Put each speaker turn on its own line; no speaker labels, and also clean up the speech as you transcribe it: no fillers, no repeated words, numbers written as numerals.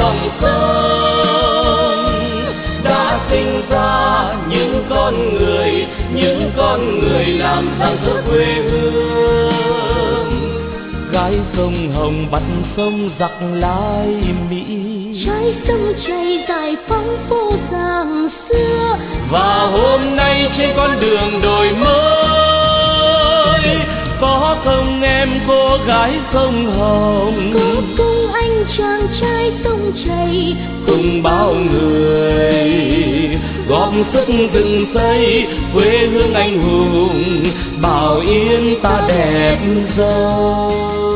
dòng sông đã sinh ra những con người làm sáng giữa quê hương. Gái sông Hồng bắt sông giặc lái Mỹ,
trái sông chảy dài phóng phố dạng xưa.
Và hôm nay trên con đường đổi mới, có không em cô gái sông Hồng,
có cùng anh chàng trai sông chảy,
cùng bao người góp sức dựng xây quê hương anh hùng, Bảo Yên ta đẹp giàu.